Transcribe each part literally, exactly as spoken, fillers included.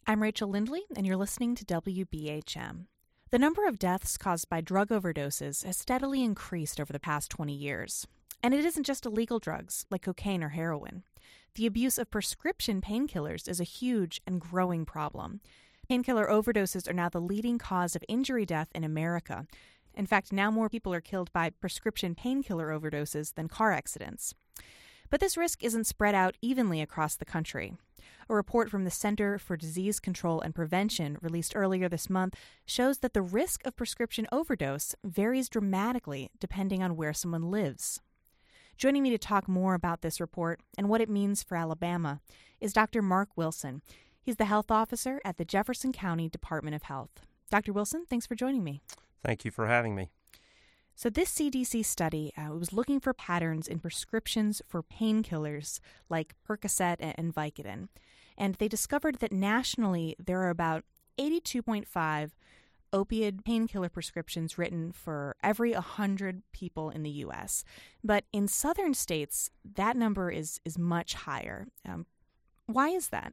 I'm Rachel Lindley, and you're listening to W B H M. The number of deaths caused by drug overdoses has steadily increased over the past twenty years. And it isn't just illegal drugs, like cocaine or heroin. The abuse of prescription painkillers is a huge and growing problem. Painkiller overdoses are now the leading cause of injury death in America. In fact, now more people are killed by prescription painkiller overdoses than car accidents. But this risk isn't spread out evenly across the country. A report from the Center for Disease Control and Prevention, released earlier this month, shows that the risk of prescription overdose varies dramatically depending on where someone lives. Joining me to talk more about this report and what it means for Alabama is Doctor Mark Wilson. He's the health officer at the Jefferson County Department of Health. Doctor Wilson, thanks for joining me. Thank you for having me. So this C D C study uh, was looking for patterns in prescriptions for painkillers like Percocet and Vicodin. And they discovered that nationally there are about eighty-two point five opioid painkiller prescriptions written for every one hundred people in the U S. But in southern states, that number is, is much higher. Um, why is that?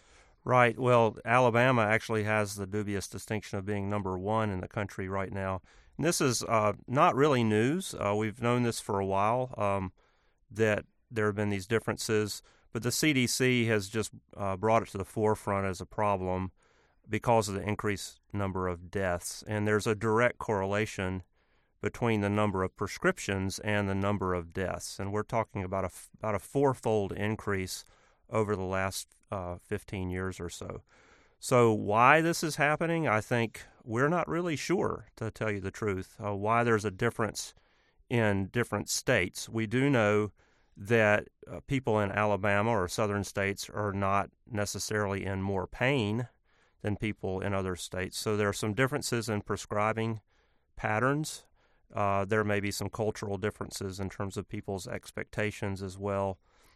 Right. Well, Alabama actually has the dubious distinction of being number one in the country right now. And this is uh, not really news. Uh, we've known this for a while, um, that there have been these differences. But the C D C has just uh, brought it to the forefront as a problem because of the increased number of deaths. And there's a direct correlation between the number of prescriptions and the number of deaths. And we're talking about a, about a fourfold increase over the last uh, fifteen years or so. So why this is happening, I think we're not really sure, to tell you the truth, uh, why there's a difference in different states. We do know that uh, people in Alabama or southern states are not necessarily in more pain than people in other states. So there are some differences in prescribing patterns. Uh, there may be some cultural differences in terms of people's expectations as well.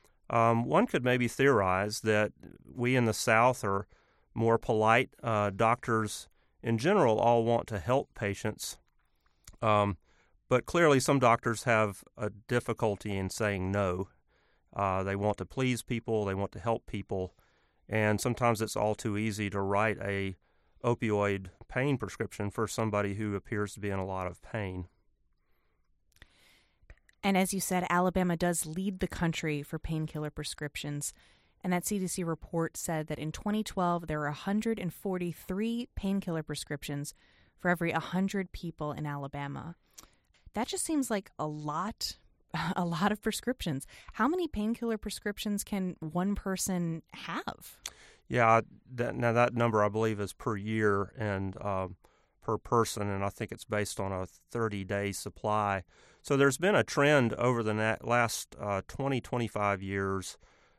Um, one could maybe theorize that we in the South are more polite. Uh, doctors in general all want to help patients, um, but clearly some doctors have a difficulty in saying no. Uh, they want to please people, they want to help people, and sometimes it's all too easy to write a opioid pain prescription for somebody who appears to be in a lot of pain. And as you said, Alabama does lead the country for painkiller prescriptions. And that C D C report said that in twenty twelve, there were one hundred forty-three painkiller prescriptions for every one hundred people in Alabama. That just seems like a lot, a lot of prescriptions. How many painkiller prescriptions can one person have? Yeah, that, now that number I believe is per year and um, per person, and I think it's based on a thirty-day supply. So there's been a trend over the na- last uh, twenty, twenty-five years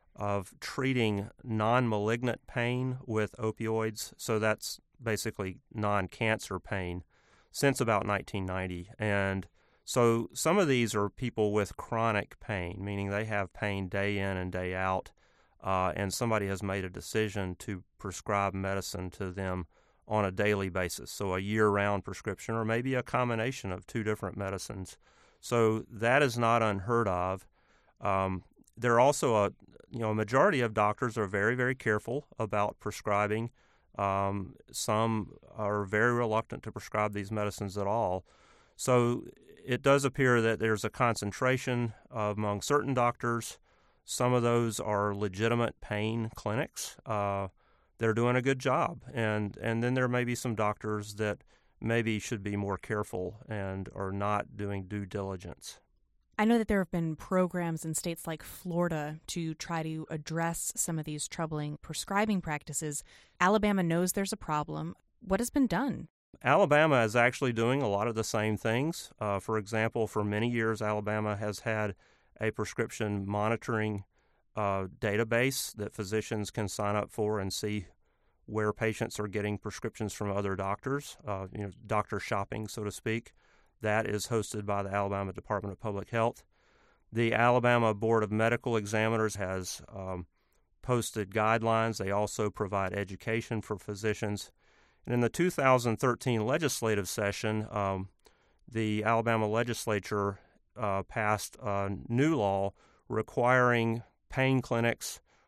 of treating non-malignant pain with opioids. So that's basically non-cancer pain since about nineteen ninety. And so some of these are people with chronic pain, meaning they have pain day in and day out, uh, and somebody has made a decision to prescribe medicine to them on a daily basis, so a year-round prescription or maybe a combination of two different medicines. So that is not unheard of. Um, there are also a you know a majority of doctors are very, very careful about prescribing. Um, some are very reluctant to prescribe these medicines at all. So it does appear that there's a concentration among certain doctors. Some of those are legitimate pain clinics. Uh, they're doing a good job. And, and then there may be some doctors that maybe should be more careful and are not doing due diligence. I know that there have been programs in states like Florida to try to address some of these troubling prescribing practices. Alabama knows there's a problem. What has been done? Alabama is actually doing a lot of the same things. Uh, for example, for many years, Alabama has had a prescription monitoring uh, database that physicians can sign up for and see where patients are getting prescriptions from other doctors, uh, you know, doctor shopping, so to speak. That is hosted by the Alabama Department of Public Health. The Alabama Board of Medical Examiners has um, posted guidelines. They also provide education for physicians. And in the two thousand thirteen legislative session, um, the Alabama legislature uh, passed a new law requiring pain clinics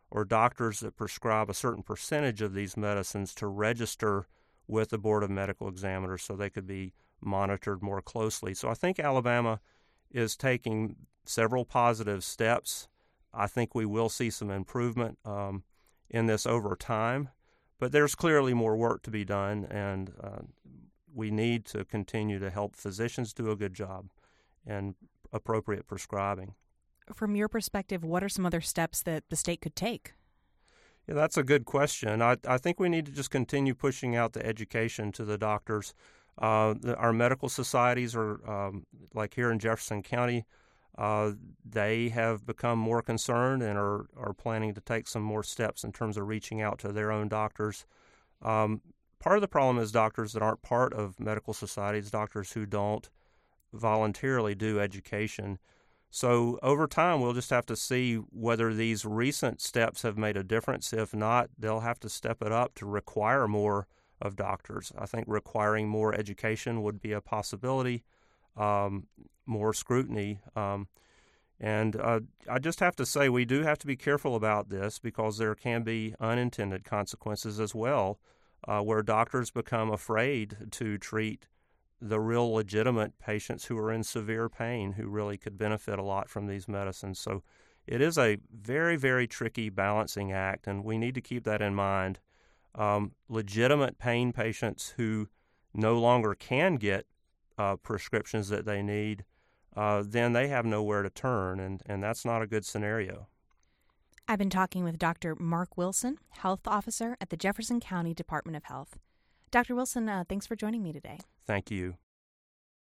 or doctors that prescribe a certain percentage of these medicines to register with the Board of Medical Examiners so they could be monitored more closely. So I think Alabama is taking several positive steps. I think we will see some improvement um, in this over time, but there's clearly more work to be done, and uh, we need to continue to help physicians do a good job and appropriate prescribing. From your perspective, what are some other steps that the state could take? Yeah, that's a good question. I, I think we need to just continue pushing out the education to the doctors. Uh, the, our medical societies are, um, like here in Jefferson County, uh, they have become more concerned and are, are planning to take some more steps in terms of reaching out to their own doctors. Um, part of the problem is doctors that aren't part of medical societies, doctors who don't voluntarily do education. So over time, we'll just have to see whether these recent steps have made a difference. If not, they'll have to step it up to require more of doctors. I think requiring more education would be a possibility, um, more scrutiny. Um, and uh, I just have to say we do have to be careful about this because there can be unintended consequences as well, uh, where doctors become afraid to treat the real legitimate patients who are in severe pain who really could benefit a lot from these medicines. So it is a very, very tricky balancing act, and we need to keep that in mind. Um, legitimate pain patients who no longer can get uh, prescriptions that they need, uh, then they have nowhere to turn, and, and that's not a good scenario. I've been talking with Doctor Mark Wilson, Health Officer at the Jefferson County Department of Health. Doctor Wilson, uh, thanks for joining me today. Thank you.